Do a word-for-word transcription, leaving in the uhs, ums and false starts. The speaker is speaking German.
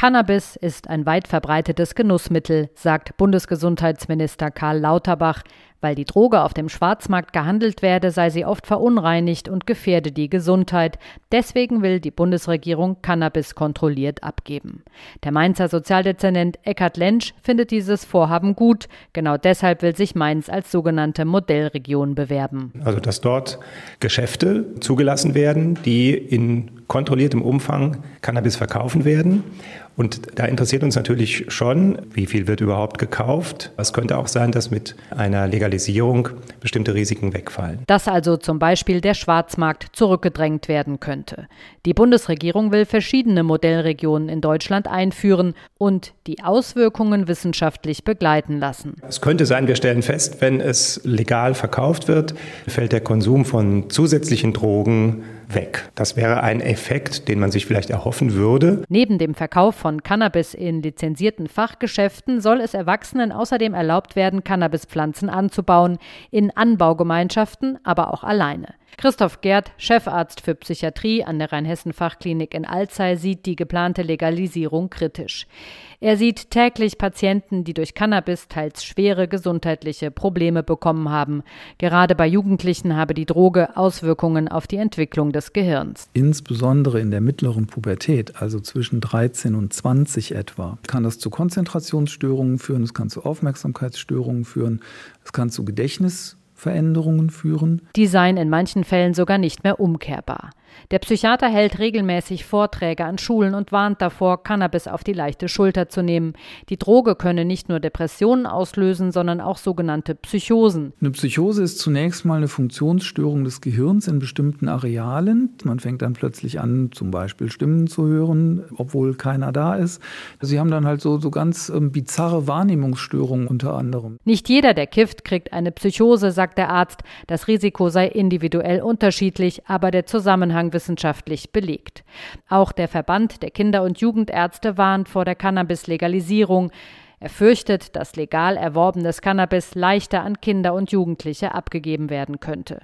Cannabis ist ein weit verbreitetes Genussmittel, sagt Bundesgesundheitsminister Karl Lauterbach. Weil die Droge auf dem Schwarzmarkt gehandelt werde, sei sie oft verunreinigt und gefährde die Gesundheit. Deswegen will die Bundesregierung Cannabis kontrolliert abgeben. Der Mainzer Sozialdezernent Eckhard Lentsch findet dieses Vorhaben gut. Genau deshalb will sich Mainz als sogenannte Modellregion bewerben. Also dass dort Geschäfte zugelassen werden, die in kontrolliertem Umfang Cannabis verkaufen werden. Und da interessiert uns natürlich schon, wie viel wird überhaupt gekauft. Es könnte auch sein, dass mit einer Legalisierung bestimmte Risiken wegfallen. Dass also zum Beispiel der Schwarzmarkt zurückgedrängt werden könnte. Die Bundesregierung will verschiedene Modellregionen in Deutschland einführen und die Auswirkungen wissenschaftlich begleiten lassen. Es könnte sein, wir stellen fest, wenn es legal verkauft wird, fällt der Konsum von zusätzlichen Drogen weg. Das wäre ein Effekt, den man sich vielleicht erhoffen würde. Neben dem Verkauf von Cannabis in lizenzierten Fachgeschäften soll es Erwachsenen außerdem erlaubt werden, Cannabispflanzen anzubauen, in Anbaugemeinschaften, aber auch alleine. Christoph Gerd, Chefarzt für Psychiatrie an der Rheinhessen-Fachklinik in Alzey, sieht die geplante Legalisierung kritisch. Er sieht täglich Patienten, die durch Cannabis teils schwere gesundheitliche Probleme bekommen haben. Gerade bei Jugendlichen habe die Droge Auswirkungen auf die Entwicklung des Gehirns. Insbesondere in der mittleren Pubertät, also zwischen dreizehn und zwanzig etwa, kann das zu Konzentrationsstörungen führen, es kann zu Aufmerksamkeitsstörungen führen, es kann zu Gedächtnisveränderungen führen. Die seien in manchen Fällen sogar nicht mehr umkehrbar. Der Psychiater hält regelmäßig Vorträge an Schulen und warnt davor, Cannabis auf die leichte Schulter zu nehmen. Die Droge könne nicht nur Depressionen auslösen, sondern auch sogenannte Psychosen. Eine Psychose ist zunächst mal eine Funktionsstörung des Gehirns in bestimmten Arealen. Man fängt dann plötzlich an, zum Beispiel Stimmen zu hören, obwohl keiner da ist. Sie haben dann halt so, so ganz ähm, bizarre Wahrnehmungsstörungen unter anderem. Nicht jeder, der kifft, kriegt eine Psychose, sagt der Arzt. Das Risiko sei individuell unterschiedlich, aber der Zusammenhang wissenschaftlich belegt. Auch der Verband der Kinder- und Jugendärzte warnt vor der Cannabis-Legalisierung. Er fürchtet, dass legal erworbenes Cannabis leichter an Kinder und Jugendliche abgegeben werden könnte.